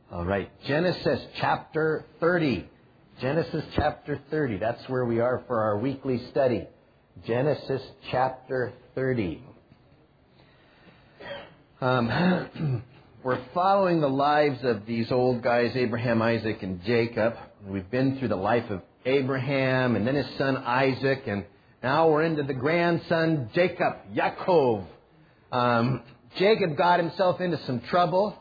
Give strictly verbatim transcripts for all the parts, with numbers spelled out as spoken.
All right, Genesis chapter thirty. Genesis chapter thirty. That's where we are for our weekly study. Genesis chapter thirty. Um, we're following the lives of these old guys, Abraham, Isaac, and Jacob. We've been through the life of Abraham and then his son Isaac, and now we're into the grandson Jacob, Yaakov. Um, Jacob got himself into some trouble.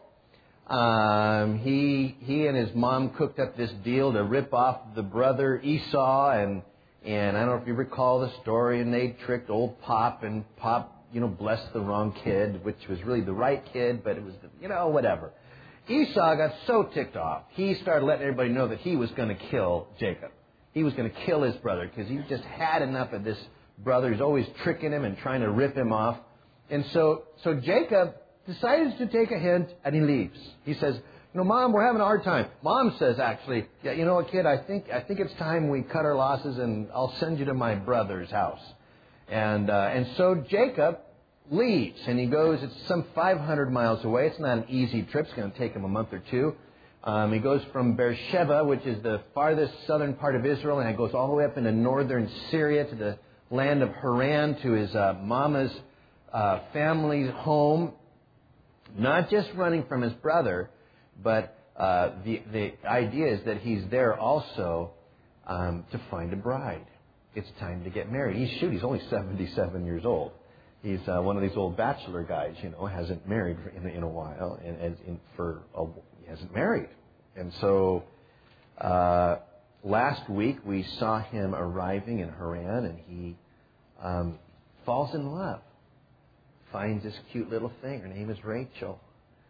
Um, he he and his mom cooked up this deal to rip off the brother Esau, and and I don't know if you recall the story, and they tricked old Pop, and Pop, you know, blessed the wrong kid, which was really the right kid, but it was, the, you know, whatever. Esau got so ticked off, he started letting everybody know that he was going to kill Jacob. He was going to kill his brother because he just had enough of this brother. He's always tricking him and trying to rip him off. And so, so Jacob decides to take a hint, and he leaves. He says, you know, Mom, we're having a hard time. Mom says, actually, yeah, you know what, kid, I think I think it's time we cut our losses, and I'll send you to my brother's house. And uh, and so Jacob leaves, and he goes, it's some five hundred miles away. It's not an easy trip. It's going to take him a month or two. Um, he goes from Beersheba, which is the farthest southern part of Israel, and it goes all the way up into northern Syria to the land of Haran, to his uh, mama's uh, family's home. Not just running from his brother, but uh, the the idea is that he's there also um, to find a bride. It's time to get married. He's shoot, he's only seventy-seven years old. He's uh, one of these old bachelor guys, you know, hasn't married in in a while, and, and in, for a, he hasn't married. And so uh, last week we saw him arriving in Haran, and he um, falls in love. Finds this cute little thing. Her name is Rachel.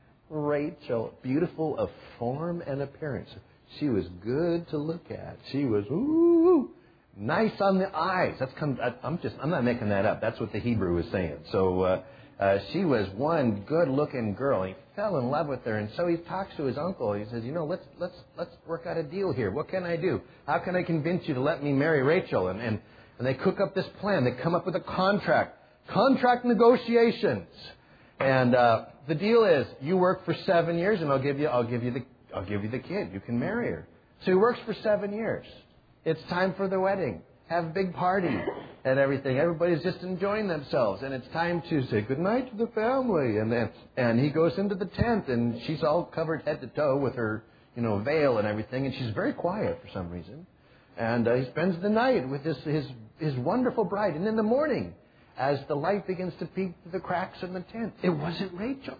Rachel, beautiful of form and appearance. She was good to look at. She was ooh, nice on the eyes. That's come. I'm just. I'm not making that up. That's what the Hebrew is saying. So uh, uh, she was one good-looking girl. He fell in love with her, and so he talks to his uncle. He says, "You know, let's let's let's work out a deal here. What can I do? How can I convince you to let me marry Rachel?" And and and they cook up this plan. They come up with a contract. Contract negotiations, and uh, the deal is you work for seven years, and I'll give you, I'll give you the, I'll give you the kid. You can marry her. So he works for seven years. It's time for the wedding. Have a big party and everything. Everybody's just enjoying themselves, and it's time to say goodnight to the family. And then, and he goes into the tent, and she's all covered head to toe with her, you know, veil and everything, and she's very quiet for some reason. And uh, he spends the night with his his his wonderful bride, and in the morning, as the light begins to peek through the cracks in the tent, it wasn't Rachel.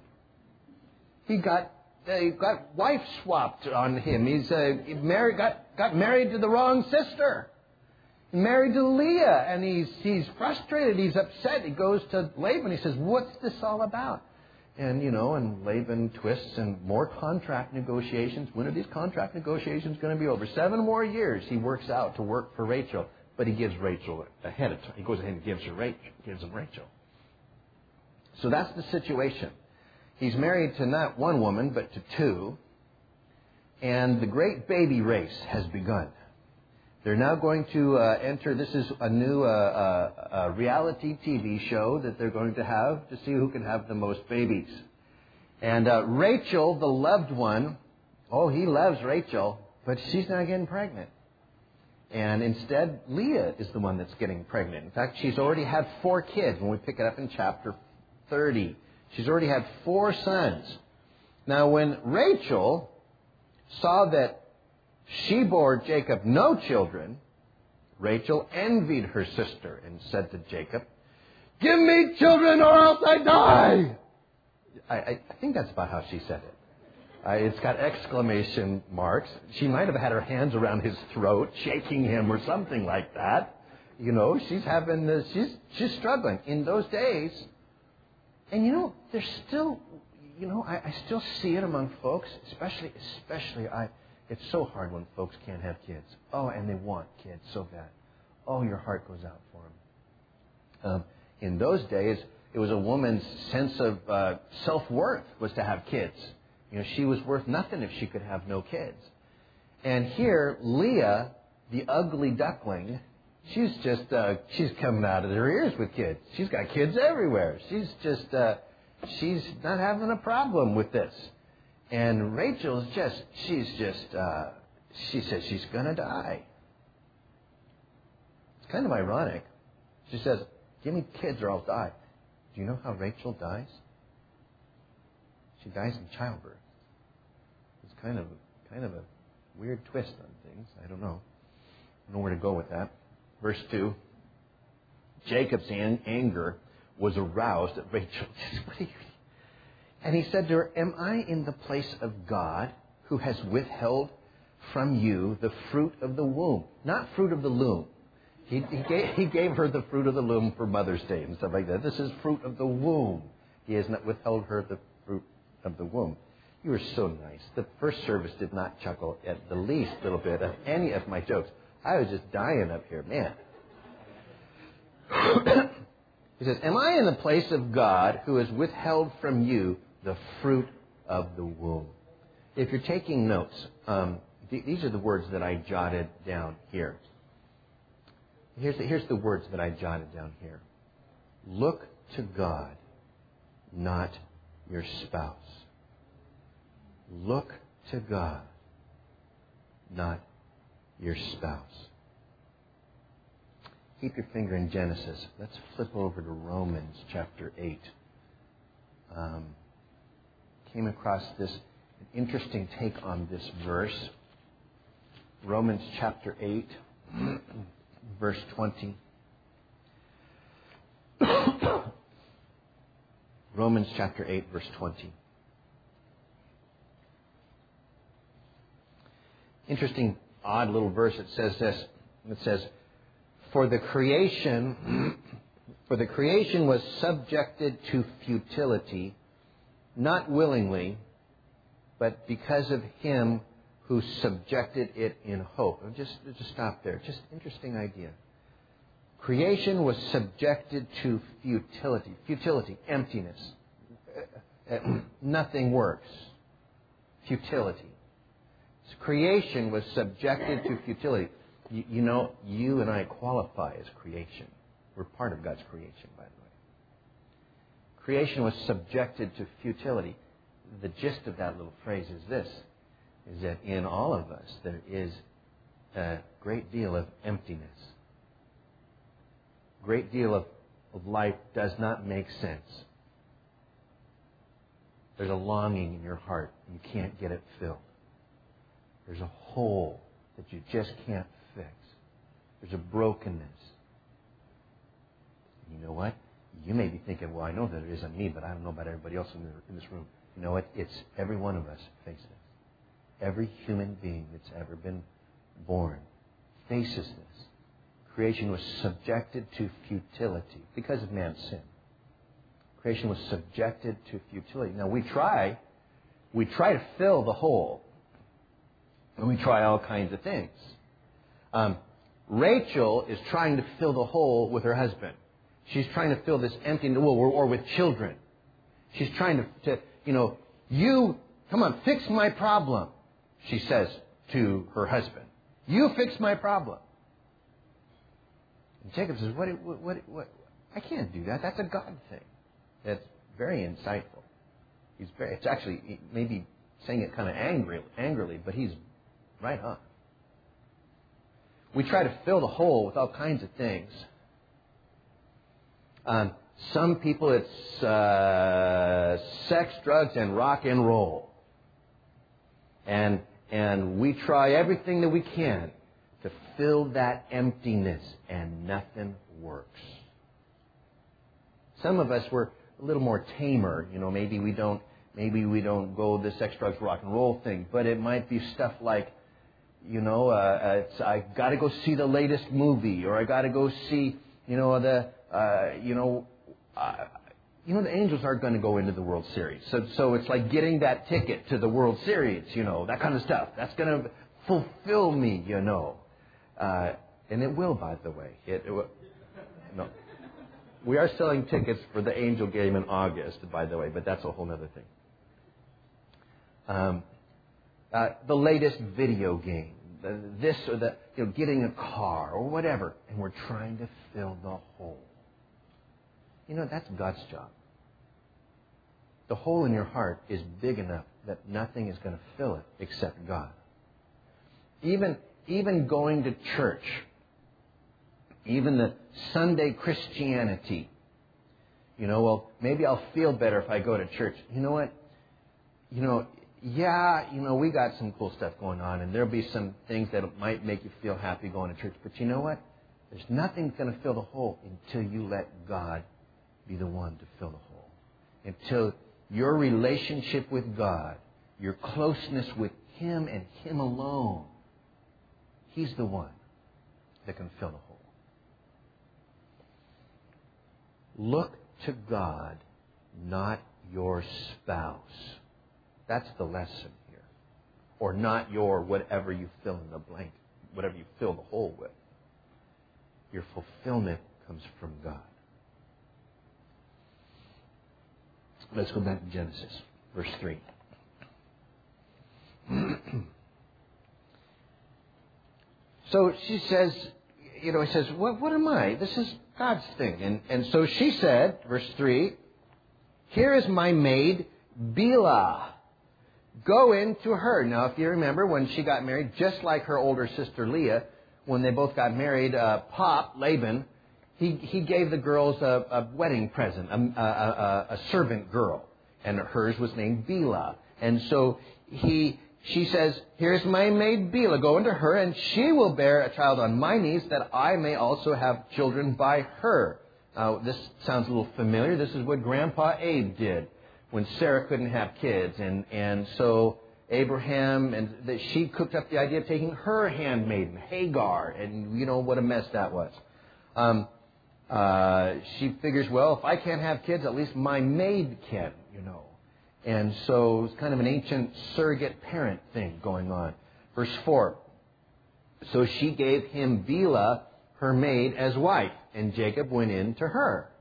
He got uh, he got wife swapped on him. He's uh, he married got got married to the wrong sister. He married to Leah, and he's he's frustrated. He's upset. He goes to Laban. He says, "What's this all about?" And you know, and Laban twists, and more contract negotiations. When are these contract negotiations going to be over? Seven more years he works out to work for Rachel. But he gives Rachel ahead of time. He goes ahead and gives her Rachel, gives him Rachel. So that's the situation. He's married to not one woman, but to two. And the great baby race has begun. They're now going to uh, enter, this is a new uh, uh, uh, reality T V show that they're going to have to see who can have the most babies. And uh, Rachel, the loved one, oh, he loves Rachel, but she's not getting pregnant. And instead, Leah is the one that's getting pregnant. In fact, she's already had four kids when we pick it up in chapter thirty. She's already had four sons. Now, when Rachel saw that she bore Jacob no children, Rachel envied her sister and said to Jacob, "Give me children or else I die." I, I, I think that's about how she said it. Uh, it's got exclamation marks. She might have had her hands around his throat, shaking him or something like that. You know, she's having the, she's she's struggling in those days. And you know, there's still, you know, I, I still see it among folks, especially especially I. It's so hard when folks can't have kids. Oh, and they want kids so bad. Oh, your heart goes out for them. Um, in those days, it was a woman's sense of uh, self-worth was to have kids. You know, she was worth nothing if she could have no kids. And here, Leah, the ugly duckling, she's just, uh, she's coming out of her ears with kids. She's got kids everywhere. She's just, uh, she's not having a problem with this. And Rachel's just, she's just, uh, she says she's going to die. It's kind of ironic. She says, give me kids or I'll die. Do you know how Rachel dies? She dies in childbirth. It's kind of, kind of a weird twist on things. I don't know. I don't know where to go with that. Verse two. Jacob's an- anger was aroused at Rachel. What are you? And he said to her, am I in the place of God who has withheld from you the fruit of the womb? Not fruit of the loom. He, he, gave, he gave her the fruit of the loom for Mother's Day and stuff like that. This is fruit of the womb. He has not withheld her the fruit of the womb. You were so nice. The first service did not chuckle at the least little bit of any of my jokes. I was just dying up here, man. He says, am I in the place of God who has withheld from you the fruit of the womb? If you're taking notes, um, th- these are the words that I jotted down here. Here's the, here's the words that I jotted down here. Look to God, not your spouse. Look to God, not your spouse. Keep your finger in Genesis. Let's flip over to Romans chapter eight. Um, came across this interesting take on this verse. Romans chapter eight, verse twenty. Romans chapter eight, verse twenty. Interesting, odd little verse. It says this. It says, For the creation, for the creation was subjected to futility, not willingly, but because of him who subjected it in hope. I'll just, just stop there. Just interesting idea. Creation was subjected to futility. Futility, emptiness. Nothing works. Futility. Creation was subjected to futility. You, you know, you and I qualify as creation. We're part of God's creation, by the way. Creation was subjected to futility. The gist of that little phrase is this, is that in all of us there is a great deal of emptiness. Great deal of, of life does not make sense. There's a longing in your heart and you can't get it filled. There's a hole that you just can't fix. There's a brokenness. You know what? You may be thinking, well, I know that it isn't me, but I don't know about everybody else in, the, in this room. You know what? It's every one of us faces this. Every human being that's ever been born faces this. Creation was subjected to futility because of man's sin. Creation was subjected to futility. Now we try, we try to fill the hole. And we try all kinds of things. Um, Rachel is trying to fill the hole with her husband. She's trying to fill this empty hole, or, or with children. She's trying to, to, you know, you, come on, fix my problem, she says to her husband. You fix my problem. And Jacob says, what, what, what, what, I can't do that. That's a God thing. That's very insightful. He's very, it's actually, maybe saying it kind of angry, angrily, but he's right on. We try to fill the hole with all kinds of things. Um, some people, it's uh, sex, drugs, and rock and roll. And, and we try everything that we can to fill that emptiness, and nothing works. Some of us were a little more tamer. You know, maybe we don't, maybe we don't go the sex, drugs, rock and roll thing, but it might be stuff like, you know, uh, it's, I got to go see the latest movie, or I got to go see, you know, the, uh, you know, uh, you know, the Angels aren't going to go into the World Series, so so it's like getting that ticket to the World Series, you know, that kind of stuff. That's going to fulfill me, you know, uh, and it will, by the way. It, it will, no, we are selling tickets for the Angel game in August, by the way, but that's a whole other thing. Um. Uh, the latest video game, the, this or that, you know, getting a car or whatever, and we're trying to fill the hole. You know, that's God's job. The hole in your heart is big enough that nothing is going to fill it except God. Even, even going to church, even the Sunday Christianity, you know, well, maybe I'll feel better if I go to church. You know what? You know, yeah, you know, we got some cool stuff going on, and there'll be some things that might make you feel happy going to church. But you know what? There's nothing going to fill the hole until you let God be the one to fill the hole. Until your relationship with God, your closeness with Him and Him alone, He's the one that can fill the hole. Look to God, not your spouse. That's the lesson here. Or not your whatever you fill in the blank, whatever you fill the hole with. Your fulfillment comes from God. Let's go back to Genesis, verse three. So she says, you know, he says, what, what am I? This is God's thing. And, and so she said, verse three, here is my maid, Bilhah. Go in to her. Now, if you remember, when she got married, just like her older sister Leah, when they both got married, uh, Pop, Laban, he, he gave the girls a, a wedding present, a, a, a, a servant girl. And hers was named Bilhah. And so he... She says, here's my maid Bilhah. Go into her, and she will bear a child on my knees, that I may also have children by her. Now, this sounds a little familiar. This is what Grandpa Abe did when Sarah couldn't have kids. And, and so Abraham, and that she cooked up the idea of taking her handmaiden, Hagar. And you know what a mess that was. Um, uh, she figures, well, if I can't have kids, at least my maid can, you know. And so it's kind of an ancient surrogate parent thing going on. Verse four. So she gave him Bilhah, her maid, as wife, and Jacob went in to her.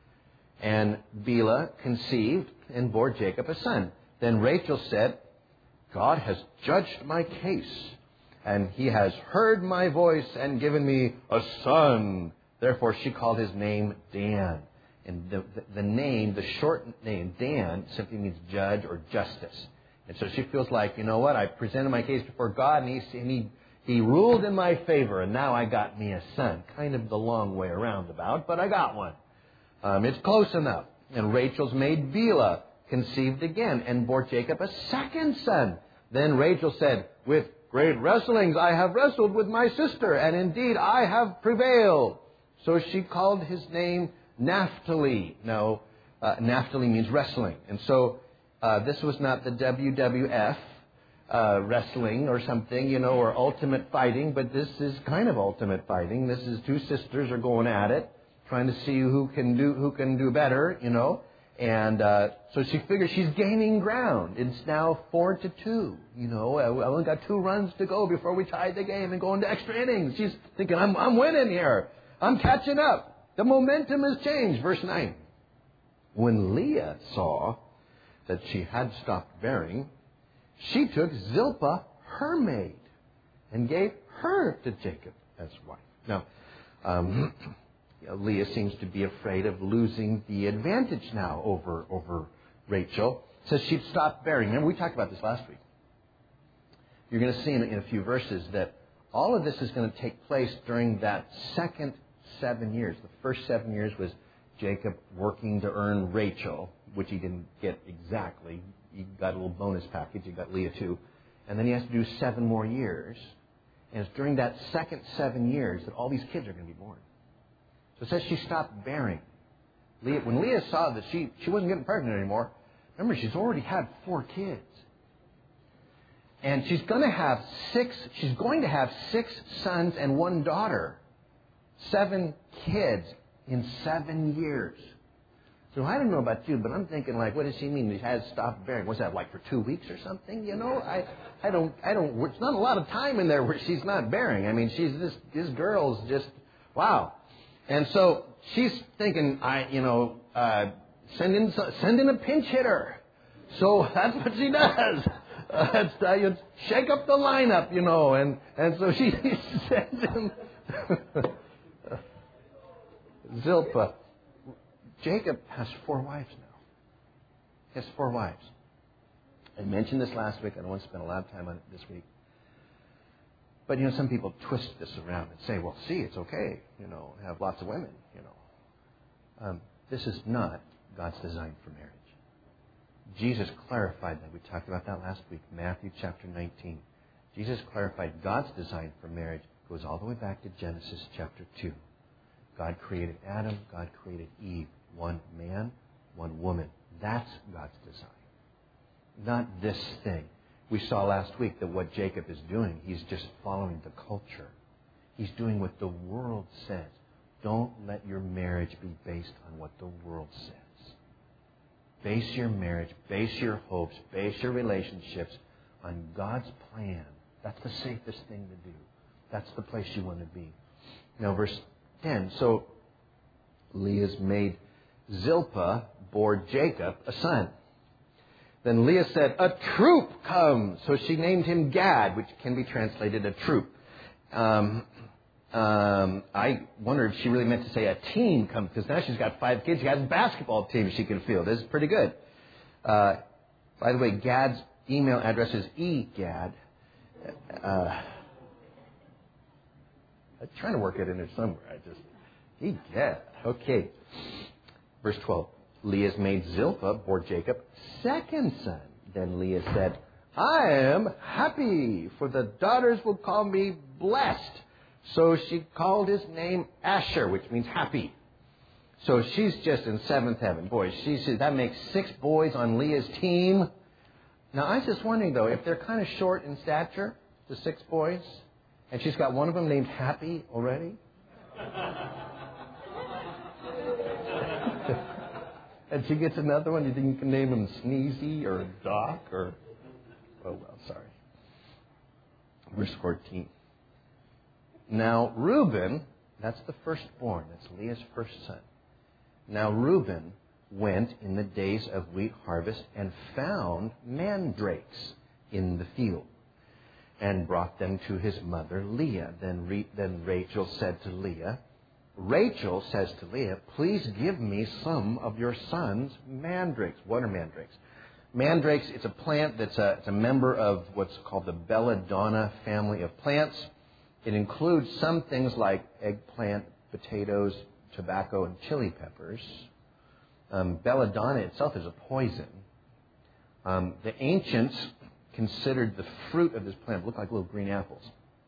And Bilhah conceived and bore Jacob a son. Then Rachel said, God has judged my case, and He has heard my voice and given me a son. Therefore she called his name Dan. And the, the, the name, the short name, Dan, simply means judge or justice. And so she feels like, you know what, I presented my case before God, and he, and he, he ruled in my favor, and now I got me a son. Kind of the long way around about, but I got one. Um, it's close enough. And Rachel's maid Bilhah conceived again and bore Jacob a second son. Then Rachel said, with great wrestlings I have wrestled with my sister, and indeed I have prevailed. So she called his name Naphtali. Now, uh, Naphtali means wrestling. And so uh, this was not the W W F uh, wrestling or something, you know, or ultimate fighting, but this is kind of ultimate fighting. This is two sisters are going at it, trying to see who can do who can do better, you know. And uh, so she figures she's gaining ground. It's now four to two, you know. I only got two runs to go before we tied the game and go into extra innings. She's thinking, I'm, I'm winning here. I'm catching up. The momentum has changed. Verse nine. When Leah saw that she had stopped bearing, she took Zilpah, her maid, and gave her to Jacob as wife. Now, um, Leah seems to be afraid of losing the advantage now over, over Rachel. Says she'd stopped bearing. Remember, we talked about this last week. You're going to see in, in a few verses that all of this is going to take place during that second seven years. The first seven years was Jacob working to earn Rachel, which he didn't get exactly. He got a little bonus package. He got Leah too. And then he has to do seven more years. And it's during that second seven years that all these kids are going to be born. So it says she stopped bearing. Leah, when Leah saw that she, she wasn't getting pregnant anymore, remember, she's already had four kids. And she's going to have six, she's going to have six sons and one daughter. Seven kids in seven years. So I don't know about you, but I'm thinking, like, what does she mean? She has stopped bearing. What's that, like for two weeks or something? You know, I, I don't, I don't. It's not a lot of time in there where she's not bearing. I mean, she's this, this girl's just wow. And so she's thinking, I, you know, uh, send in, send in a pinch hitter. So that's what she does. Uh, it's, uh, you shake up the lineup, you know, and and so she sends him. Zilpah. Jacob has four wives now. He has four wives. I mentioned this last week. I don't want to spend a lot of time on it this week. But, you know, some people twist this around and say, well, see, it's okay, you know, have lots of women, you know. Um, this is not God's design for marriage. Jesus clarified that. We talked about that last week, Matthew chapter nineteen. Jesus clarified God's design for marriage goes all the way back to Genesis chapter two. God created Adam, God created Eve, one man, one woman. That's God's design. Not this thing. We saw last week that what Jacob is doing, he's just following the culture. He's doing what the world says. Don't let your marriage be based on what the world says. Base your marriage, base your hopes, base your relationships on God's plan. That's the safest thing to do. That's the place you want to be. Now, verse ten. So, Leah's maid Zilpah bore Jacob a son. Then Leah said, a troop comes. So she named him Gad, which can be translated a troop. Um, um, I wonder if she really meant to say a team comes, because now she's got five kids. She got a basketball team she can field. This is pretty good. Uh, by the way, Gad's email address is egad. Uh, I'm trying to work it in there somewhere. I just, egad. Okay. Verse twelve. Leah's maid Zilpah bore Jacob second son. Then Leah said, I am happy, for the daughters will call me blessed. So she called his name Asher, which means happy. So she's just in seventh heaven. Boy, she said that makes six boys on Leah's team. Now, I was just wondering, though, if they're kind of short in stature, the six boys, and she's got one of them named Happy already. And she gets another one. You think you can name him Sneezy or Doc or... Oh, well, sorry. Verse fourteen. Now, Reuben, that's the firstborn. That's Leah's first son. Now, Reuben went in the days of wheat harvest and found mandrakes in the field and brought them to his mother Leah. Then, Re- then Rachel said to Leah, Rachel says to Leah, please give me some of your son's mandrakes. What are mandrakes? Mandrakes, it's a plant that's a, it's a member of what's called the belladonna family of plants. It includes some things like eggplant, potatoes, tobacco, and chili peppers. Um, belladonna itself is a poison. Um, the ancients considered the fruit of this plant, look like little green apples.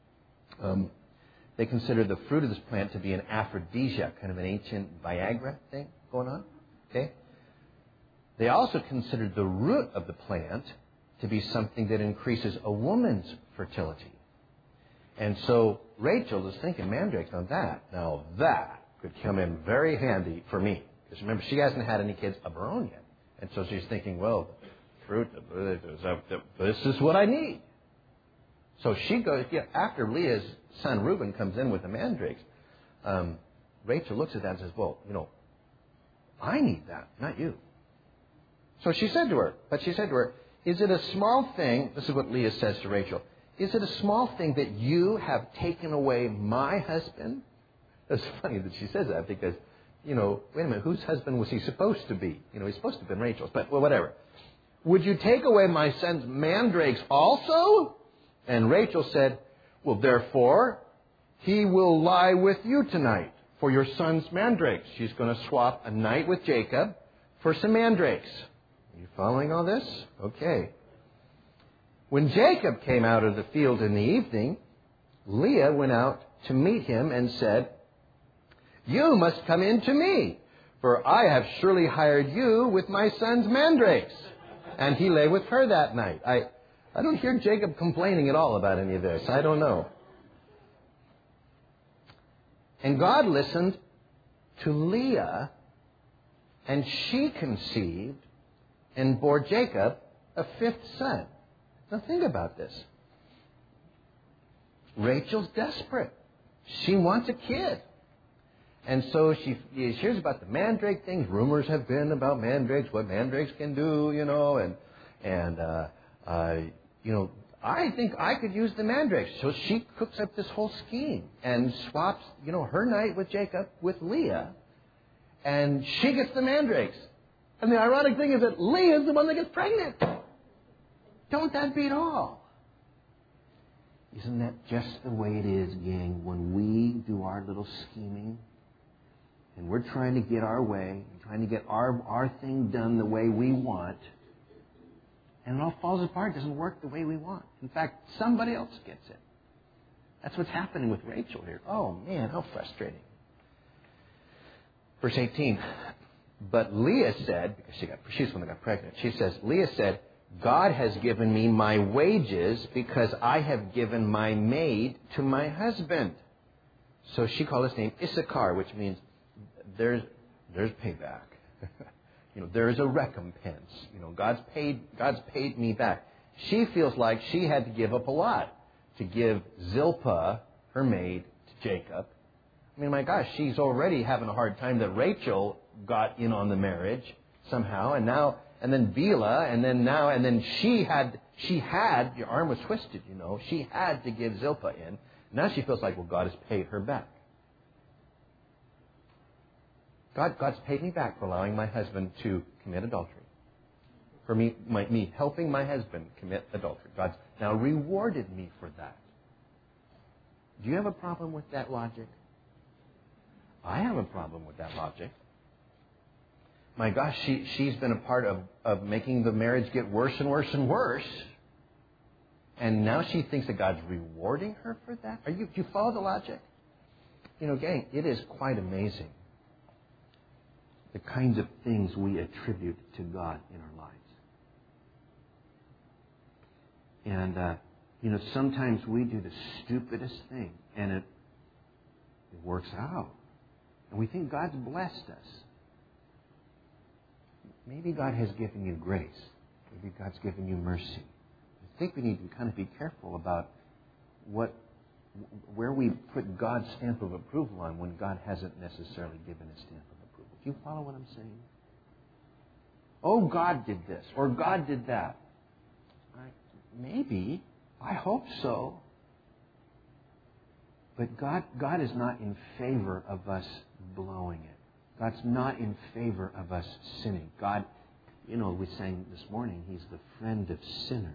Um, They considered the fruit of this plant to be an aphrodisiac, kind of an ancient Viagra thing going on. Okay? They also considered the root of the plant to be something that increases a woman's fertility. And so Rachel is thinking, mandrakes on that. Now that could come in very handy for me. Because remember, she hasn't had any kids of her own yet. And so she's thinking, well, fruit, this is what I need. So she goes, yeah, after Leah's son Reuben comes in with the mandrakes, um, Rachel looks at that and says, well, you know, I need that, not you. So she said to her, but she said to her, is it a small thing, this is what Leah says to Rachel, is it a small thing that you have taken away my husband? It's funny that she says that because, you know, wait a minute, whose husband was he supposed to be? You know, he's supposed to have been Rachel's, but well, whatever. Would you take away my son's mandrakes also? And Rachel said, well, therefore, he will lie with you tonight for your son's mandrakes. She's going to swap a night with Jacob for some mandrakes. Are you following all this? Okay. When Jacob came out of the field in the evening, Leah went out to meet him and said, you must come in to me, for I have surely hired you with my son's mandrakes. And he lay with her that night. I, I don't hear Jacob complaining at all about any of this. I don't know. And God listened to Leah, and she conceived and bore Jacob a fifth son. Now think about this. Rachel's desperate. She wants a kid. And so she hears about the mandrake things. Rumors have been about mandrakes, what mandrakes can do, you know, and, and uh, uh, you know, I think I could use the mandrakes. So she cooks up this whole scheme and swaps, you know, her night with Jacob with Leah, and she gets the mandrakes. And the ironic thing is that Leah is the one that gets pregnant. Don't that beat all? Isn't that just the way it is, gang, when we do our little scheming and we're trying to get our way, trying to get our, our thing done the way we want, and it all falls apart, doesn't work the way we want. In fact, somebody else gets it. That's what's happening with Rachel here. Oh, man, how frustrating. Verse eighteen. But Leah said, because she got, she's the one that got pregnant, she says, Leah said, God has given me my wages because I have given my maid to my husband. So she called his name Issachar, which means there's there's payback. You know, there's a recompense. You know, God's paid God's paid me back. She feels like she had to give up a lot to give Zilpah, her maid, to Jacob. I mean, my gosh, she's already having a hard time that Rachel got in on the marriage somehow, and now, and then Bilhah, and then now, and then she had, she had, your arm was twisted, you know, she had to give Zilpah in. Now she feels like, well, God has paid her back. God, God's paid me back for allowing my husband to commit adultery. For me, my, me helping my husband commit adultery. God's now rewarded me for that. Do you have a problem with that logic? I have a problem with that logic. My gosh, she, she's been a part of, of making the marriage get worse and worse and worse. And now she thinks that God's rewarding her for that? Are you, do you follow the logic? You know, gang, it is quite amazing the kinds of things we attribute to God in our lives. And, uh, you know, sometimes we do the stupidest thing, and it, it works out. And we think God's blessed us. Maybe God has given you grace. Maybe God's given you mercy. I think we need to kind of be careful about what, where we put God's stamp of approval on when God hasn't necessarily given a stamp of approval. Do you follow what I'm saying? Oh, God did this, or God did that. I, maybe. I hope so. But God, God is not in favor of us blowing it. God's not in favor of us sinning. God, you know, we sang this morning, He's the friend of sinners.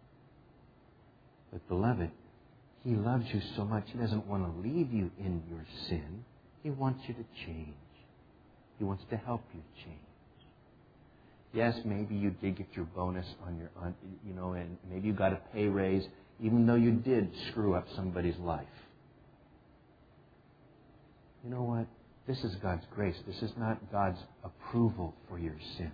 But beloved, He loves you so much, He doesn't want to leave you in your sin. He wants you to change. He wants to help you change. Yes, maybe you did get your bonus on your, on, you know, and maybe you got a pay raise, even though you did screw up somebody's life. You know what? This is God's grace. This is not God's approval for your sin.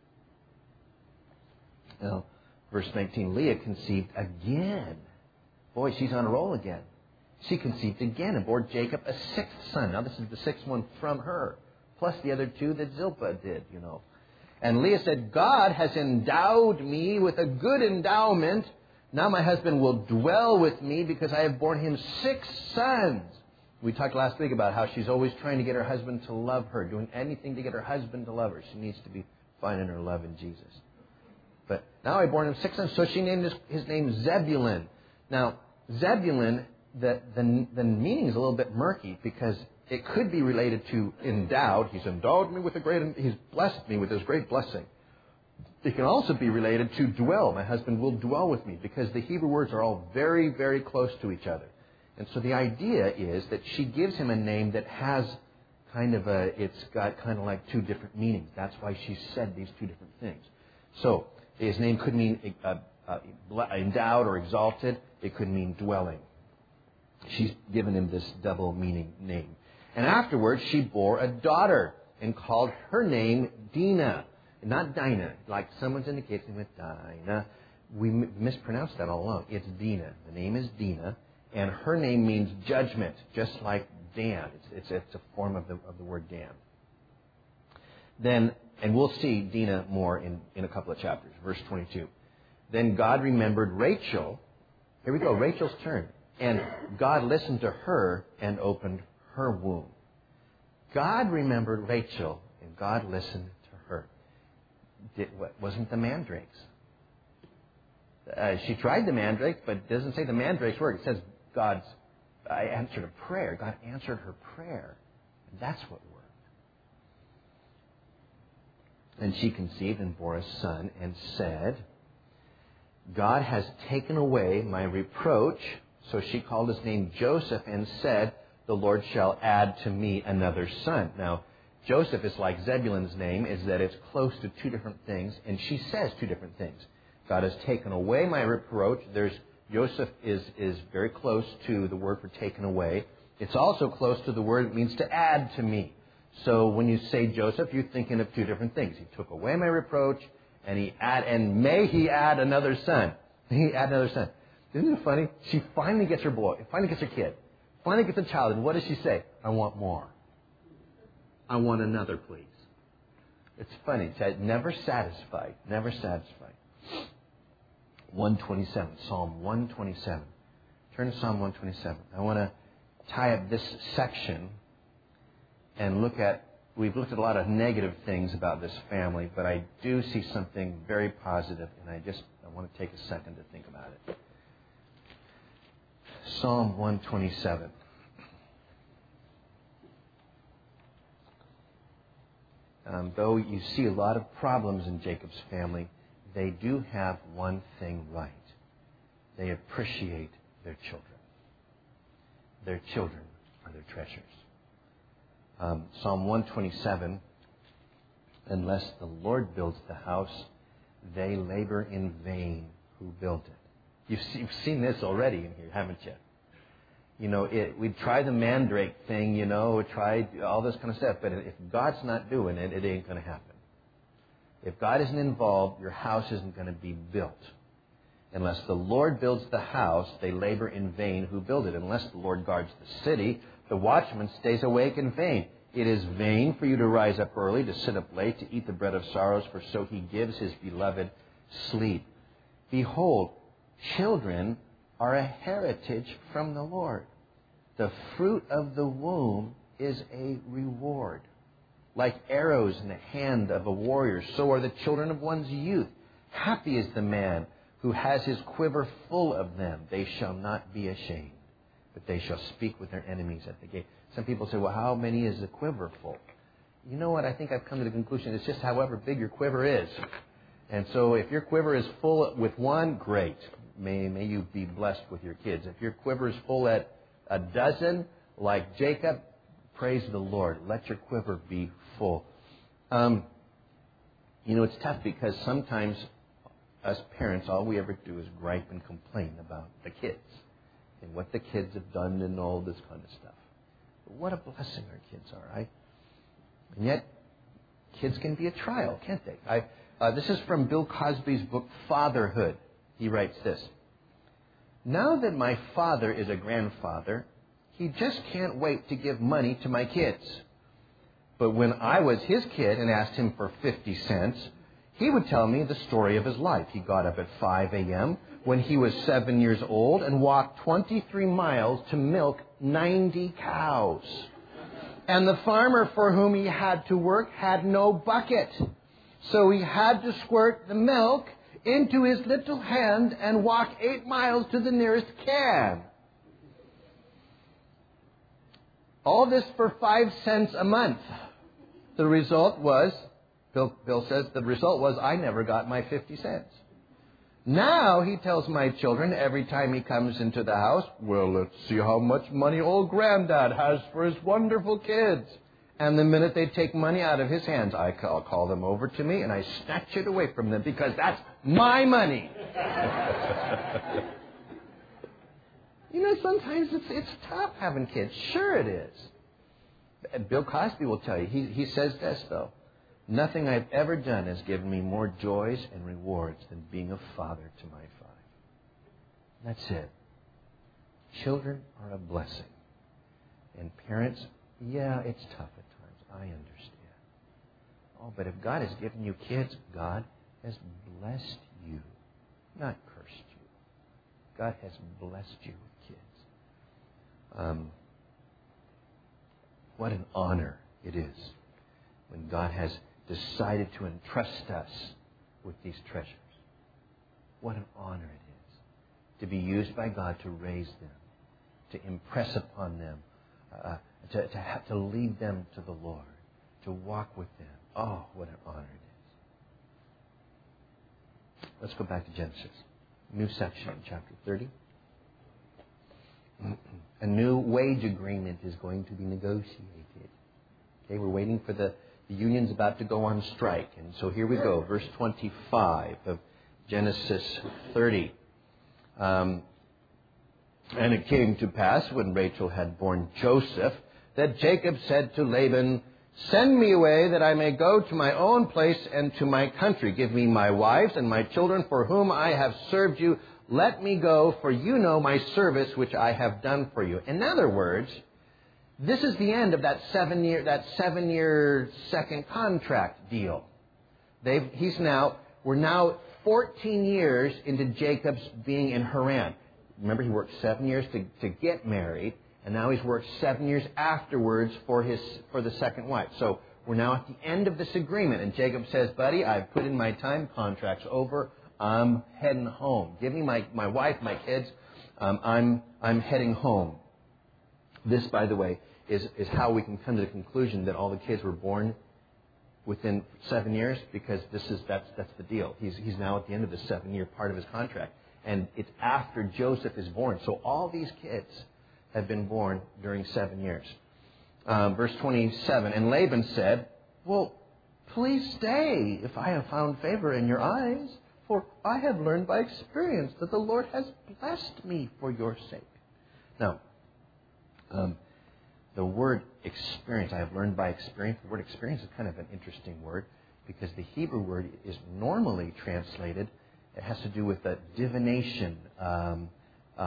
Now, verse nineteen, Leah conceived again. Boy, she's on a roll again. She conceived again and bore Jacob a sixth son. Now, this is the sixth one from her, plus the other two that Zilpah did, you know. And Leah said, God has endowed me with a good endowment. Now my husband will dwell with me because I have borne him six sons. We talked last week about how she's always trying to get her husband to love her, doing anything to get her husband to love her. She needs to be finding her love in Jesus. But now I born him six sons, so she named his, his name Zebulun. Now, Zebulun, the, the, the meaning is a little bit murky because it could be related to endowed. He's endowed me with a great, he's blessed me with his great blessing. It can also be related to dwell. My husband will dwell with me because the Hebrew words are all very, very close to each other. And so the idea is that she gives him a name that has kind of a, it's got kind of like two different meanings. That's why she said these two different things. So his name could mean uh, uh, endowed or exalted. It could mean dwelling. She's given him this double meaning name. And afterwards, she bore a daughter and called her name Dinah. Not Dinah, like someone's indicating with Dinah. We m- mispronounced that all along. It's Dinah. The name is Dinah. And her name means judgment, just like Dan. It's, it's, it's a form of the, of the word Dan. Then, and we'll see Dinah more in, in a couple of chapters. Verse twenty-two. Then God remembered Rachel. Here we go, Rachel's turn. And God listened to her and opened her womb. God remembered Rachel, and God listened to her. Did, what, wasn't the mandrakes. Uh, she tried the mandrakes, but it doesn't say the mandrakes work. It says God's, I answered a prayer. God answered her prayer. And that's what worked. And she conceived and bore a son and said, God has taken away my reproach. So she called his name Joseph and said, the Lord shall add to me another son. Now, Joseph is like Zebulun's name, is that it's close to two different things, and she says two different things. God has taken away my reproach. There's Joseph is, is very close to the word for taken away. It's also close to the word it means to add to me. So when you say Joseph, you're thinking of two different things. He took away my reproach, and he add, and may he add another son. He add another son. Isn't it funny? She finally gets her boy, finally gets her kid, finally gets a child, and what does she say? I want more. I want another, please. It's funny. It's never satisfied. Never satisfied. one twenty-seven. Psalm one twenty-seven. Turn to Psalm one twenty-seven. I want to tie up this section and look at, we've looked at a lot of negative things about this family, but I do see something very positive, and I just I want to take a second to think about it. Psalm one twenty-seven. Um, though you see a lot of problems in Jacob's family, they do have one thing right. They appreciate their children. Their children are their treasures. Um, Psalm one twenty-seven, unless the Lord builds the house, they labor in vain who built it. You've, see, you've seen this already in here, haven't you? You know, it, we tried the mandrake thing, you know, we tried all this kind of stuff, but if God's not doing it, it ain't going to happen. If God isn't involved, your house isn't going to be built. Unless the Lord builds the house, they labor in vain who build it. Unless the Lord guards the city, the watchman stays awake in vain. It is vain for you to rise up early, to sit up late, to eat the bread of sorrows, for so he gives his beloved sleep. Behold, children are a heritage from the Lord. The fruit of the womb is a reward. Like arrows in the hand of a warrior, so are the children of one's youth. Happy is the man who has his quiver full of them. They shall not be ashamed, but they shall speak with their enemies at the gate. Some people say, well, how many is the quiver full? You know what? I think I've come to the conclusion it's just however big your quiver is. And so if your quiver is full with one, great. May, may you be blessed with your kids. If your quiver is full at a dozen, like Jacob, praise the Lord. Let your quiver be full. Um, you know, it's tough because sometimes us parents, all we ever do is gripe and complain about the kids and what the kids have done and all this kind of stuff. But what a blessing our kids are, right? And yet, kids can be a trial, can't they? I, uh, this is from Bill Cosby's book, Fatherhood. He writes this. Now that my father is a grandfather, he just can't wait to give money to my kids. But when I was his kid and asked him for fifty cents, he would tell me the story of his life. He got up at five a.m. when he was seven years old and walked twenty-three miles to milk ninety cows. And the farmer for whom he had to work had no bucket. So he had to squirt the milk into his little hand and walk eight miles to the nearest can. All this for five cents a month. The result was, Bill, Bill says, the result was I never got my fifty cents. Now he tells my children every time he comes into the house, well, let's see how much money old Granddad has for his wonderful kids. And the minute they take money out of his hands, I call, call them over to me and I snatch it away from them because that's my money. You know, sometimes it's it's tough having kids. Sure it is. And Bill Cosby will tell you, he, he says this, though. Nothing I've ever done has given me more joys and rewards than being a father to my five. That's it. Children are a blessing. And parents, yeah, it's tough at times. I understand. Oh, but if God has given you kids, God has blessed you, not cursed you. God has blessed you with kids. Um, what an honor it is when God has decided to entrust us with these treasures. What an honor it is to be used by God to raise them, to impress upon them, uh, to, to, have, to lead them to the Lord, to walk with them. Oh, what an honor it is. Let's go back to Genesis. New section, chapter thirty. A new wage agreement is going to be negotiated. Okay, we're waiting for the, the union's about to go on strike. And so here we go, verse twenty-five of Genesis thirty. Um, and it came to pass when Rachel had borne Joseph that Jacob said to Laban, "Send me away that I may go to my own place and to my country. Give me my wives and my children for whom I have served you. Let me go, for you know my service which I have done for you." In other words, this is the end of that seven year that seven year second contract deal. They've he's now we're now fourteen years into Jacob's being in Haran. Remember, he worked seven years to, to get married, and now he's worked seven years afterwards for his for the second wife. So we're now at the end of this agreement, and Jacob says, "Buddy, I've put in my time contracts over. I'm heading home. Give me my, my wife, my kids. Um, I'm I'm heading home." This, by the way, is is how we can come to the conclusion that all the kids were born within seven years, because this is that's that's the deal. He's he's now at the end of the seven year part of his contract, and it's after Joseph is born. So all these kids have been born during seven years. Um, verse twenty-seven. And Laban said, "Well, please stay if I have found favor in your eyes. For I have learned by experience that the Lord has blessed me for your sake." Now, um, the word experience, I have learned by experience. The word experience is kind of an interesting word, because the Hebrew word is normally translated, it has to do with a divination, um, uh,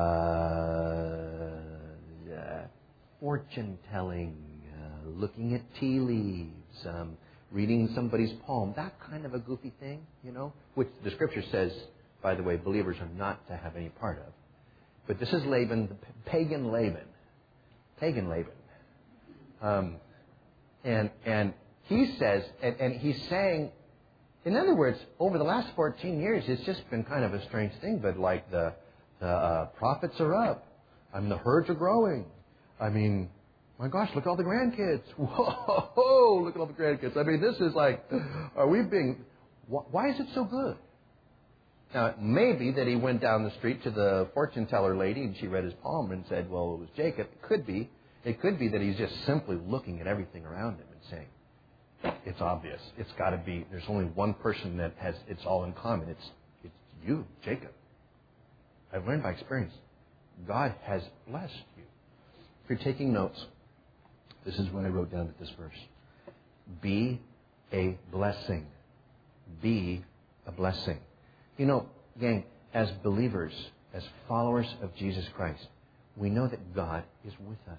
uh, fortune telling, uh, looking at tea leaves, um, reading somebody's poem, that kind of a goofy thing, you know, which the Scripture says, by the way, believers are not to have any part of. But this is Laban, the pagan Laban. Pagan Laban. Um, and and he says, and, and he's saying, in other words, over the last fourteen years, it's just been kind of a strange thing, but like the, the uh, profits are up. I mean, the herds are growing. I mean, my gosh, look at all the grandkids. Whoa, look at all the grandkids. I mean, this is like, are we being, why is it so good? Now, it may be that he went down the street to the fortune teller lady and she read his palm and said, well, it was Jacob. It could be. It could be that he's just simply looking at everything around him and saying, it's obvious. It's got to be, there's only one person that has, it's all in common. It's, it's you, Jacob. I've learned by experience. God has blessed you. If you're taking notes, this is what I wrote down at this verse. Be a blessing. Be a blessing. You know, gang, as believers, as followers of Jesus Christ, we know that God is with us.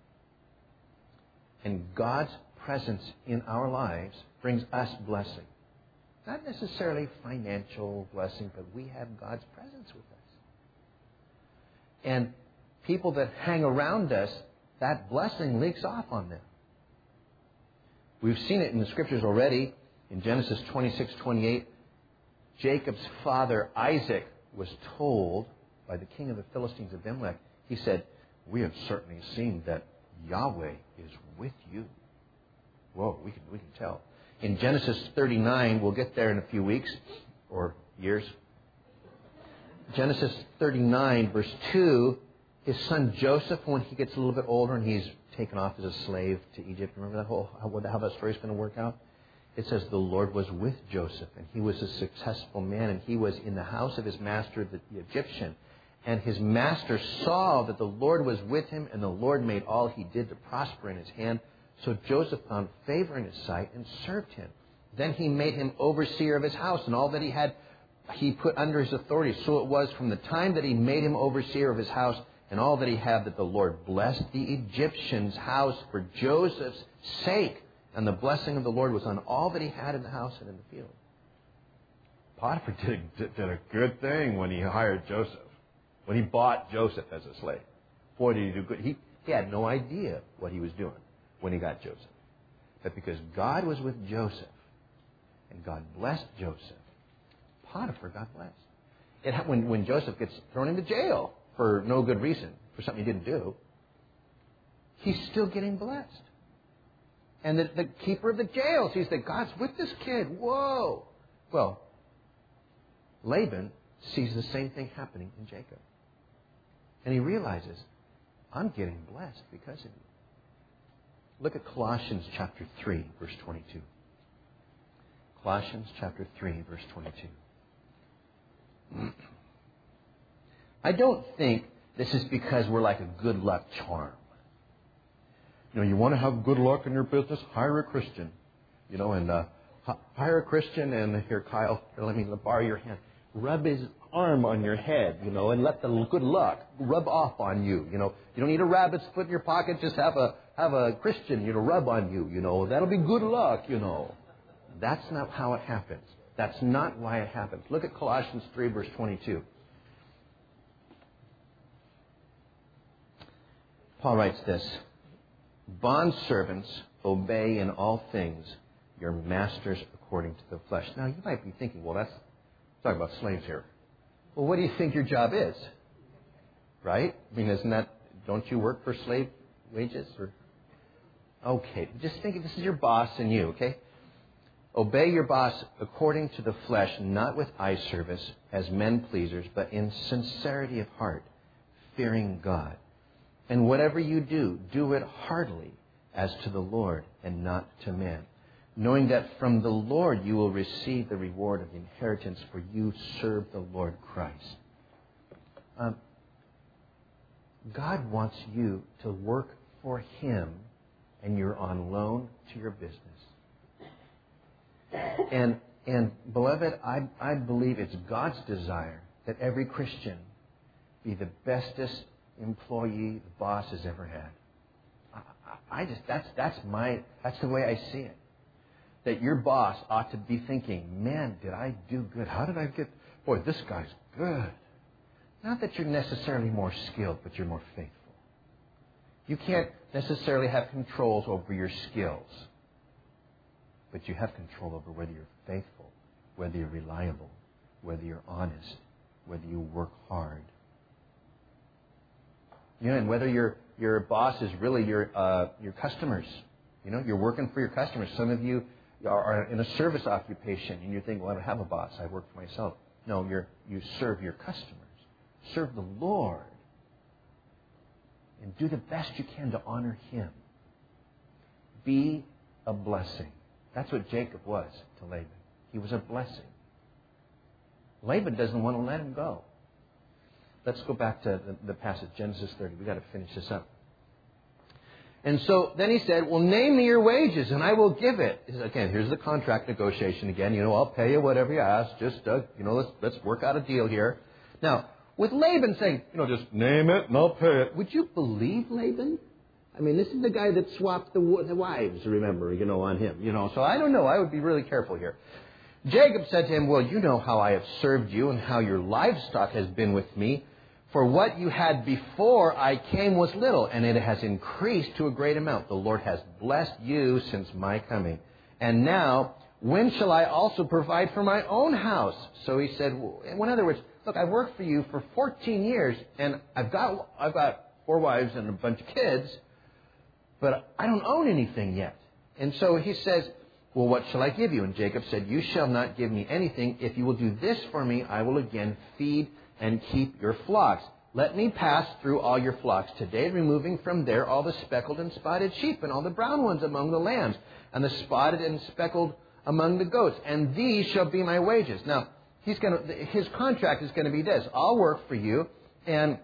And God's presence in our lives brings us blessing. Not necessarily financial blessing, but we have God's presence with us. And people that hang around us, that blessing leaks off on them. We've seen it in the Scriptures already. In Genesis twenty-six twenty-eight, Jacob's father Isaac was told by the king of the Philistines, Abimelech, he said, "We have certainly seen that Yahweh is with you." Whoa, we can, we can tell. In Genesis thirty-nine, we'll get there in a few weeks or years. Genesis thirty-nine, verse two, his son Joseph, when he gets a little bit older and he's taken off as a slave to Egypt, remember that whole how, how that story's going to work out? It says the Lord was with Joseph, and he was a successful man, and he was in the house of his master, the, the Egyptian. And his master saw that the Lord was with him, and the Lord made all he did to prosper in his hand. So Joseph found favor in his sight and served him. Then he made him overseer of his house, and all that he had he put under his authority. So it was from the time that he made him overseer of his house and all that he had that the Lord blessed the Egyptian's house for Joseph's sake. And the blessing of the Lord was on all that he had in the house and in the field. Potiphar did, did, did a good thing when he hired Joseph. When he bought Joseph as a slave. Boy, did he do good. He, he had no idea what he was doing when he got Joseph. But because God was with Joseph, and God blessed Joseph, Potiphar got blessed. It, when, when Joseph gets thrown into jail for no good reason, for something he didn't do, he's still getting blessed. And the, the keeper of the jail sees that God's with this kid. Whoa! Well, Laban sees the same thing happening in Jacob. And he realizes, I'm getting blessed because of you. Look at Colossians chapter three, verse twenty-two. Colossians chapter three, verse twenty-two. I don't think this is because we're like a good luck charm. You know, you want to have good luck in your business? Hire a Christian. You know, and uh, h- hire a Christian, and here, Kyle, here, let me borrow your hand. Rub his arm on your head, you know, and let the good luck rub off on you. You know, you don't need a rabbit's foot in your pocket. Just have a have a Christian, you know, rub on you. You know, that'll be good luck. You know, that's not how it happens. That's not why it happens. Look at Colossians three, verse twenty-two. Paul writes this: Bondservants, obey in all things your masters according to the flesh. Now, you might be thinking, well, that's talking about slaves here. Well, what do you think your job is? Right? I mean, isn't that, don't you work for slave wages? Or okay, just think this is your boss and you, okay? Obey your boss according to the flesh, not with eye service as men pleasers, but in sincerity of heart, fearing God. And whatever you do, do it heartily as to the Lord and not to men, knowing that from the Lord you will receive the reward of the inheritance, for you serve the Lord Christ. Um, God wants you to work for Him, and you're on loan to your business. And, and beloved, I, I believe it's God's desire that every Christian be the bestest employee the boss has ever had. I, I just, that's, that's my, that's the way I see it. That your boss ought to be thinking, man, did I do good? How did I get, boy, this guy's good. Not that you're necessarily more skilled, but you're more faithful. You can't necessarily have controls over your skills, but you have control over whether you're faithful, whether you're reliable, whether you're honest, whether you work hard. You know, and whether your your boss is really your uh, your customers. You know, you're working for your customers. Some of you are in a service occupation, and you think, well, I don't have a boss. I work for myself. No, you're you serve your customers. Serve the Lord. And do the best you can to honor Him. Be a blessing. That's what Jacob was to Laban. He was a blessing. Laban doesn't want to let him go. Let's go back to the, the passage, Genesis thirty. We've got to finish this up. And so then he said, well, name me your wages and I will give it. Again, here's the contract negotiation again. You know, I'll pay you whatever you ask. Just, uh, you know, let's, let's work out a deal here. Now, with Laban saying, you know, just name it and I'll pay it. Would you believe Laban? I mean, this is the guy that swapped the, the wives, remember, you know, on him. You know, so I don't know. I would be really careful here. Jacob said to him, well, you know how I have served you and how your livestock has been with me. For what you had before I came was little, and it has increased to a great amount. The Lord has blessed you since my coming. And now, when shall I also provide for my own house? So he said, well, in other words, look, I've worked for you for fourteen years, and I've got I've got four wives and a bunch of kids, but I don't own anything yet. And so he says, well, what shall I give you? And Jacob said, you shall not give me anything. If you will do this for me, I will again feed and keep your flocks. Let me pass through all your flocks today, removing from there all the speckled and spotted sheep and all the brown ones among the lambs, and the spotted and speckled among the goats. And these shall be my wages. Now, he's going to, his contract is going to be this. I'll work for you, and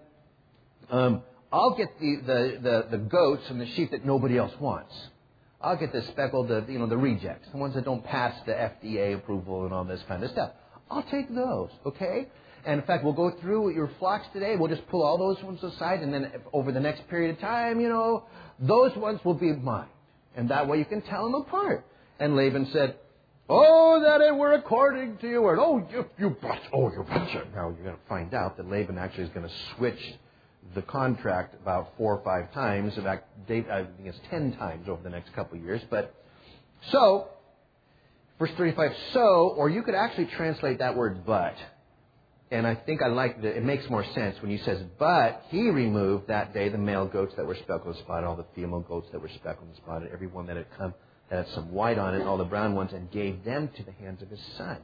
um, I'll get the, the, the, the goats and the sheep that nobody else wants. I'll get the speckled, the, you know, the rejects, the ones that don't pass the F D A approval and all this kind of stuff. I'll take those, okay? And in fact, we'll go through your flocks today. We'll just pull all those ones aside. And then over the next period of time, you know, those ones will be mine. And that way you can tell them apart. And Laban said, oh, that it were according to your word. Oh, you, you betcha. Oh, you betcha. Now you're going to find out that Laban actually is going to switch the contract about four or five times. In fact, I think it's ten times over the next couple of years. But so, verse thirty-five, so, or you could actually translate that word but. And I think I like that. It makes more sense when he says, but he removed that day the male goats that were speckled and spotted, all the female goats that were speckled and spotted, every one that had come, that had some white on it, all the brown ones, and gave them to the hands of his sons.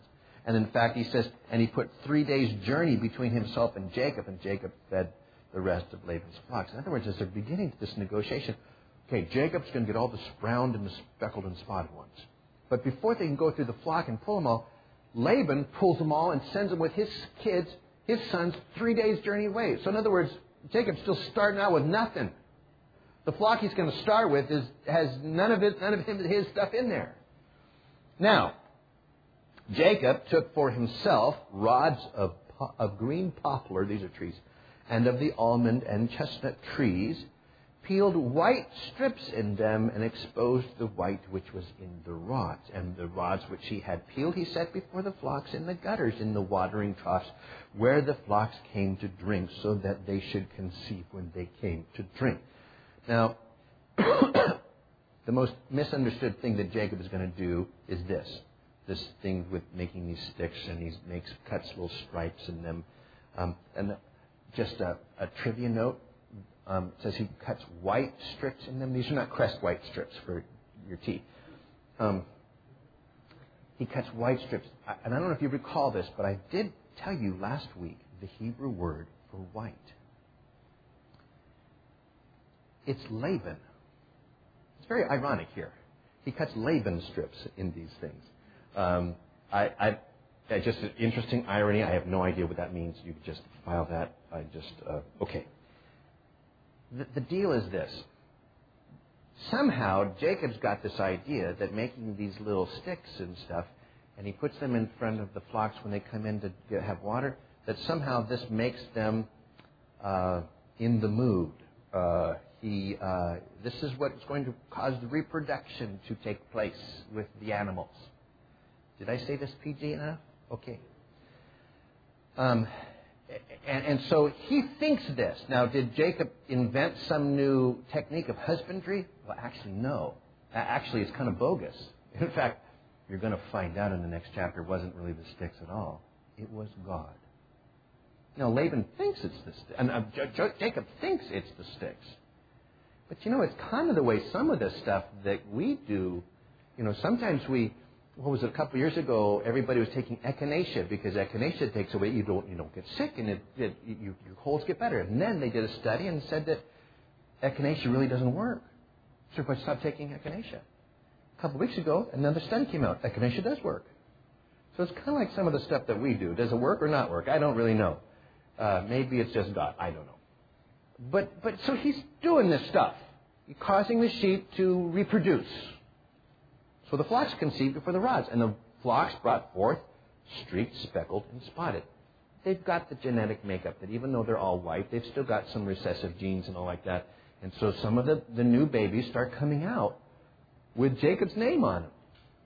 And in fact, he says, and he put three days' journey between himself and Jacob, and Jacob fed the rest of Laban's flocks. In other words, as they're beginning this negotiation, okay, Jacob's going to get all the browned and the speckled and spotted ones. But before they can go through the flock and pull them all, Laban pulls them all and sends them with his kids, his sons, three days' journey away. So in other words, Jacob's still starting out with nothing. The flock he's going to start with is, has none of it, none of him, his stuff in there. Now, Jacob took for himself rods of, of green poplar, these are trees, and of the almond and chestnut trees, peeled white strips in them, and exposed the white which was in the rods. And the rods which he had peeled he set before the flocks in the gutters, in the watering troughs, where the flocks came to drink, so that they should conceive when they came to drink. Now, the most misunderstood thing that Jacob is going to do is this. This thing with making these sticks, and he makes cuts little stripes in them. Um, and just a, a trivia note, um, it says he cuts white strips in them. These are not Crest white strips for your tea. Um, he cuts white strips. I, and I don't know if you recall this, but I did tell you last week the Hebrew word for white. It's Laban. It's very ironic here. He cuts Laban strips in these things. Um, I, I, I just an interesting irony. I have no idea what that means. You just file that. I just uh, okay. The, the deal is this. Somehow Jacob's got this idea that making these little sticks and stuff, and he puts them in front of the flocks when they come in to get, have water, that somehow this makes them uh, in the mood. Uh, he, uh, this is what's going to cause the reproduction to take place with the animals. Did I say this P G enough? Okay. Um, and, and so he thinks this. Now, did Jacob invent some new technique of husbandry? Well, actually, no. Actually, it's kind of bogus. In fact, you're going to find out in the next chapter, it wasn't really the sticks at all. It was God. Now, Laban thinks it's the sticks. And uh, J- J- Jacob thinks it's the sticks. But, you know, it's kind of the way some of the stuff that we do, you know, sometimes we... What was it, a couple of years ago, everybody was taking echinacea because echinacea takes away, you don't you don't get sick and it, it, you, your colds get better. And then they did a study and said that echinacea really doesn't work. So everybody stopped taking echinacea. A couple of weeks ago, another study came out. Echinacea does work. So it's kind of like some of the stuff that we do. Does it work or not work? I don't really know. Uh, maybe it's just God. I don't know. But, but so he's doing this stuff. He's causing the sheep to reproduce. So the flocks conceived before the rods, and the flocks brought forth streaked, speckled, and spotted. They've got the genetic makeup that even though they're all white, they've still got some recessive genes and all like that. And so some of the, the new babies start coming out with Jacob's name on them.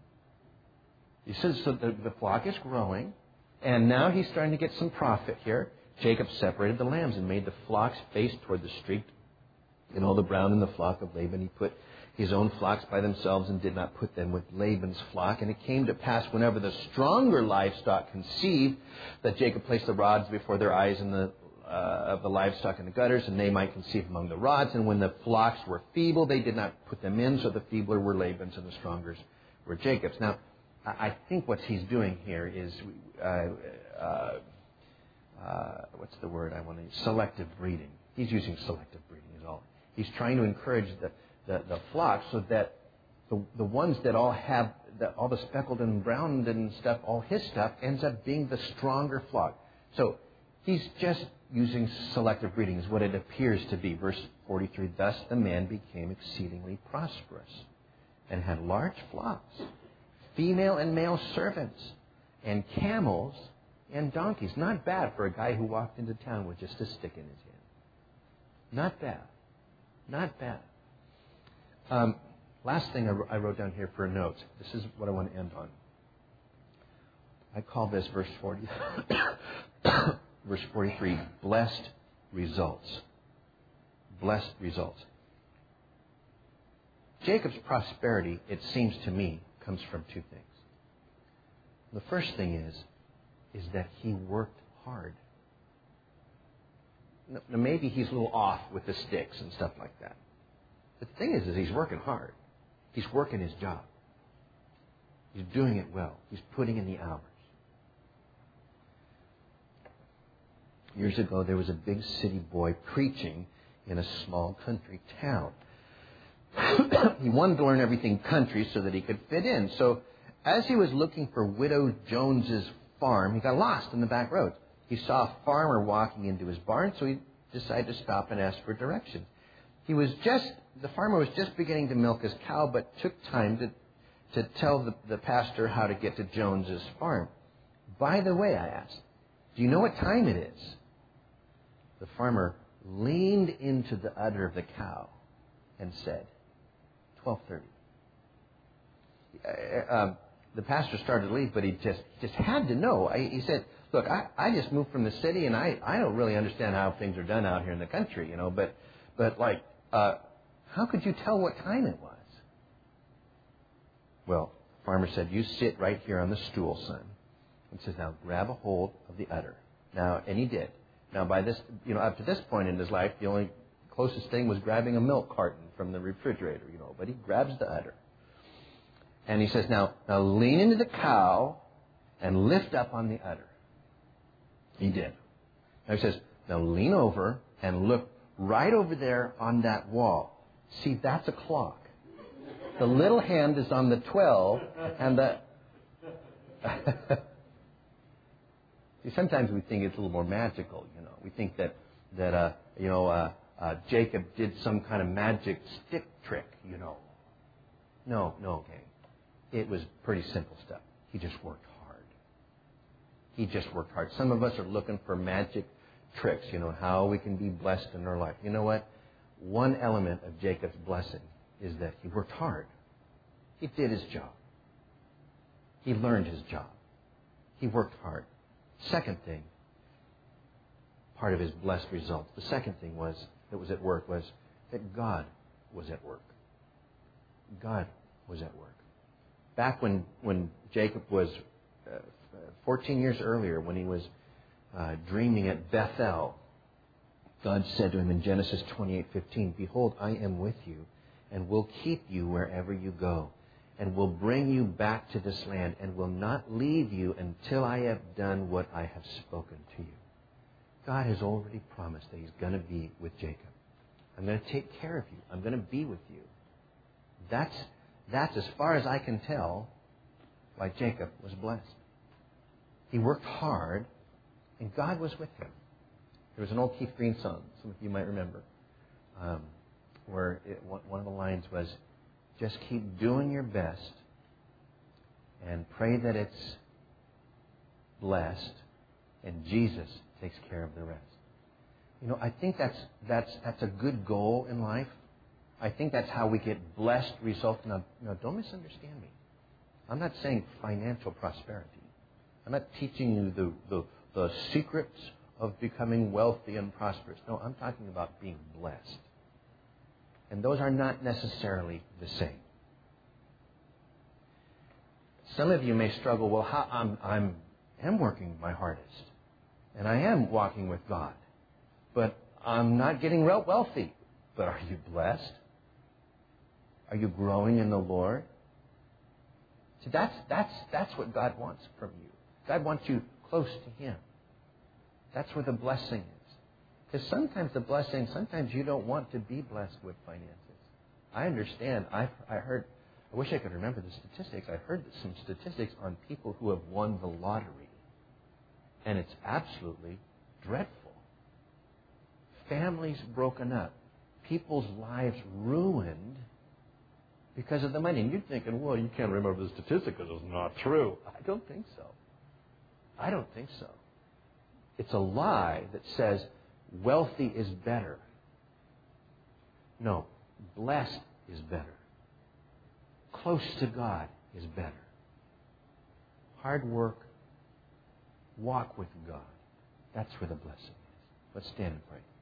He says so the, the flock is growing, and now he's starting to get some profit here. Jacob separated the lambs and made the flocks face toward the streaked and all the brown in the flock of Laban. He put his own flocks by themselves and did not put them with Laban's flock. And it came to pass whenever the stronger livestock conceived that Jacob placed the rods before their eyes in the, uh, of the livestock in the gutters, and they might conceive among the rods. And when the flocks were feeble, they did not put them in, so the feebler were Laban's and the strongers were Jacob's. Now, I think what he's doing here is, uh, uh, uh, what's the word I want to use? Selective breeding. He's using selective breeding is all. He's trying to encourage the The, the flock, so that the the ones that all have the, all the speckled and browned and stuff, all his stuff ends up being the stronger flock. So he's just using selective breeding is what it appears to be. Verse forty-three, thus the man became exceedingly prosperous and had large flocks, female and male servants, and camels and donkeys. Not bad for a guy who walked into town with just a stick in his hand. Not bad. Not bad. Um, last thing I, I wrote down here for a note. This is what I want to end on. I call this verse forty, verse forty-three, blessed results. Blessed results. Jacob's prosperity, it seems to me, comes from two things. The first thing is, is that he worked hard. Now, maybe he's a little off with the sticks and stuff like that. The thing is, is he's working hard. He's working his job. He's doing it well. He's putting in the hours. Years ago, there was a big city boy preaching in a small country town. He wanted to learn everything country so that he could fit in. So as he was looking for Widow Jones's farm, he got lost in the back roads. He saw a farmer walking into his barn, so he decided to stop and ask for directions. He was just, the farmer was just beginning to milk his cow, but took time to, to tell the, the pastor how to get to Jones's farm. By the way, I asked, do you know what time it is? The farmer leaned into the udder of the cow and said, twelve thirty. Uh, um, the pastor started to leave, but he just just had to know. I, he said, look, I, I just moved from the city, and I, I don't really understand how things are done out here in the country, you know, but, but like, uh, how could you tell what time it was? Well, the farmer said, you sit right here on the stool, son. He says, now grab a hold of the udder. Now, and he did. Now, by this, you know, up to this point in his life, the only closest thing was grabbing a milk carton from the refrigerator, you know, but he grabs the udder. And he says, now, now lean into the cow and lift up on the udder. He did. Now he says, now lean over and look right over there on that wall. See, that's a clock. The little hand is on the twelve, and the... See, sometimes we think it's a little more magical, you know. We think that, that uh, you know, uh, uh, Jacob did some kind of magic stick trick, you know. No, no, gang. It was pretty simple stuff. He just worked hard. He just worked hard. Some of us are looking for magic tricks, you know, how we can be blessed in our life. You know what? One element of Jacob's blessing is that he worked hard. He did his job. He learned his job. He worked hard. Second thing, part of his blessed results, the second thing was that was at work was that God was at work. God was at work. Back when, when Jacob was uh, fourteen years earlier, when he was uh, dreaming at Bethel, God said to him in Genesis twenty-eight fifteen, behold, I am with you and will keep you wherever you go, and will bring you back to this land, and will not leave you until I have done what I have spoken to you. God has already promised that He's going to be with Jacob. I'm going to take care of you. I'm going to be with you. That's, that's as far as I can tell why Jacob was blessed. He worked hard, and God was with him. There was an old Keith Green song, some of you might remember, um, where it, one of the lines was, just keep doing your best and pray that it's blessed, and Jesus takes care of the rest. You know, I think that's that's that's a good goal in life. I think that's how we get blessed results. Now, now, don't misunderstand me. I'm not saying financial prosperity. I'm not teaching you the, the, the secrets of becoming wealthy and prosperous. No, I'm talking about being blessed. And those are not necessarily the same. Some of you may struggle, well, how, I'm, I'm am working my hardest. And I am walking with God. But I'm not getting real wealthy. But are you blessed? Are you growing in the Lord? So that's, that's, that's what God wants from you. God wants you close to Him. That's where the blessing is. Because sometimes the blessing, sometimes you don't want to be blessed with finances. I understand. I I heard, I wish I could remember the statistics. I heard some statistics on people who have won the lottery. And it's absolutely dreadful. Families broken up. People's lives ruined because of the money. And you're thinking, well, you can't remember the statistic because it's not true. I don't think so. I don't think so. It's a lie that says wealthy is better. No, blessed is better. Close to God is better. Hard work, walk with God. That's where the blessing is. Let's stand and pray.